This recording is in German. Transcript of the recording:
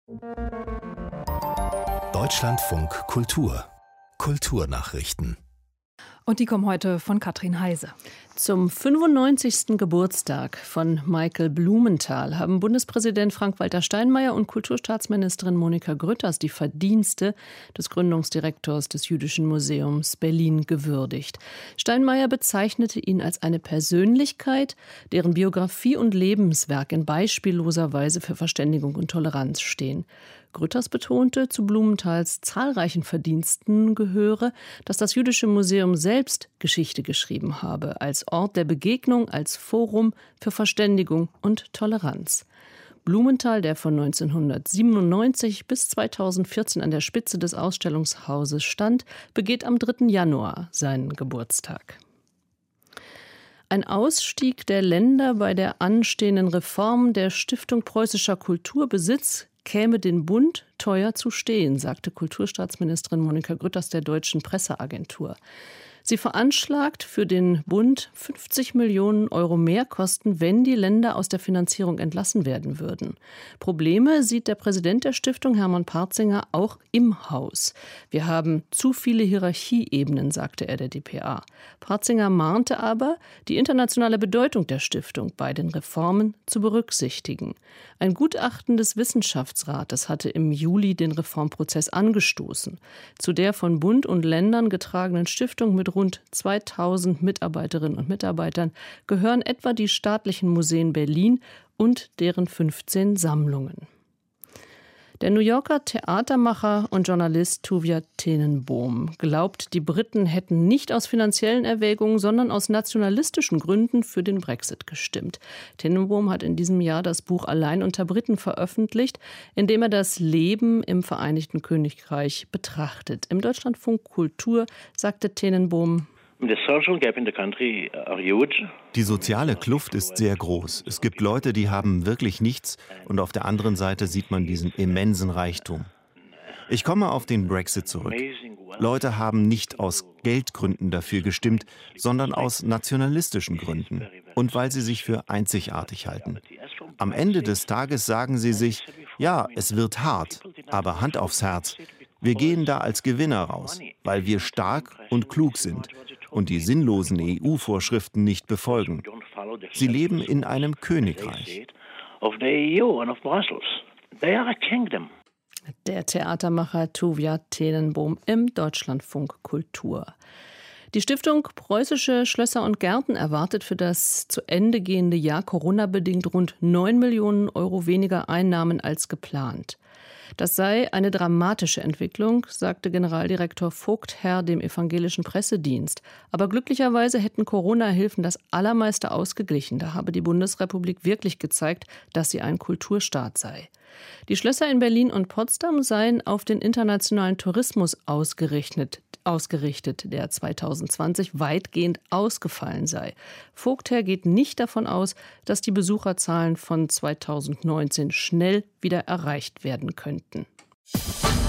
Deutschlandfunk Kultur. Kulturnachrichten. Und die kommen heute von Katrin Heise. Zum 95. Geburtstag von Michael Blumenthal haben Bundespräsident Frank-Walter Steinmeier und Kulturstaatsministerin Monika Grütters die Verdienste des Gründungsdirektors des Jüdischen Museums Berlin gewürdigt. Steinmeier bezeichnete ihn als eine Persönlichkeit, deren Biografie und Lebenswerk in beispielloser Weise für Verständigung und Toleranz stehen. Grütters betonte, zu Blumenthals zahlreichen Verdiensten gehöre, dass das Jüdische Museum selbst Geschichte geschrieben habe, als Ort der Begegnung, als Forum für Verständigung und Toleranz. Blumenthal, der von 1997 bis 2014 an der Spitze des Ausstellungshauses stand, begeht am 3. Januar seinen Geburtstag. Ein Ausstieg der Länder bei der anstehenden Reform der Stiftung Preußischer Kulturbesitz käme den Bund teuer zu stehen, sagte Kulturstaatsministerin Monika Grütters der Deutschen Presseagentur. Sie veranschlagt für den Bund 50 Millionen Euro Mehrkosten, wenn die Länder aus der Finanzierung entlassen werden würden. Probleme sieht der Präsident der Stiftung, Hermann Partzinger, auch im Haus. Wir haben zu viele Hierarchieebenen, sagte er der dpa. Partzinger mahnte aber, die internationale Bedeutung der Stiftung bei den Reformen zu berücksichtigen. Ein Gutachten des Wissenschaftsrates hatte im Juli den Reformprozess angestoßen. Zu der von Bund und Ländern getragenen Stiftung mit rund 2000 Mitarbeiterinnen und Mitarbeitern gehören etwa die staatlichen Museen Berlin und deren 15 Sammlungen. Der New Yorker Theatermacher und Journalist Tuvia Tenenboom glaubt, die Briten hätten nicht aus finanziellen Erwägungen, sondern aus nationalistischen Gründen für den Brexit gestimmt. Tenenboom hat in diesem Jahr das Buch Allein unter Briten veröffentlicht, in dem er das Leben im Vereinigten Königreich betrachtet. Im Deutschlandfunk Kultur sagte Tenenboom: Die soziale Kluft ist sehr groß. Es gibt Leute, die haben wirklich nichts, und auf der anderen Seite sieht man diesen immensen Reichtum. Ich komme auf den Brexit zurück. Leute haben nicht aus Geldgründen dafür gestimmt, sondern aus nationalistischen Gründen und weil sie sich für einzigartig halten. Am Ende des Tages sagen sie sich, ja, es wird hart, aber Hand aufs Herz. Wir gehen da als Gewinner raus, weil wir stark und klug sind und die sinnlosen EU-Vorschriften nicht befolgen. Sie leben in einem Königreich. Der Theatermacher Tuvia Tenenboom im Deutschlandfunk Kultur. Die Stiftung Preußische Schlösser und Gärten erwartet für das zu Ende gehende Jahr Corona-bedingt rund 9 Millionen Euro weniger Einnahmen als geplant. Das sei eine dramatische Entwicklung, sagte Generaldirektor Vogtherr dem evangelischen Pressedienst. Aber glücklicherweise hätten Corona-Hilfen das Allermeiste ausgeglichen. Da habe die Bundesrepublik wirklich gezeigt, dass sie ein Kulturstaat sei. Die Schlösser in Berlin und Potsdam seien auf den internationalen Tourismus ausgerichtet, der 2020 weitgehend ausgefallen sei. Vogtherr geht nicht davon aus, dass die Besucherzahlen von 2019 schnell wieder erreicht werden könnten.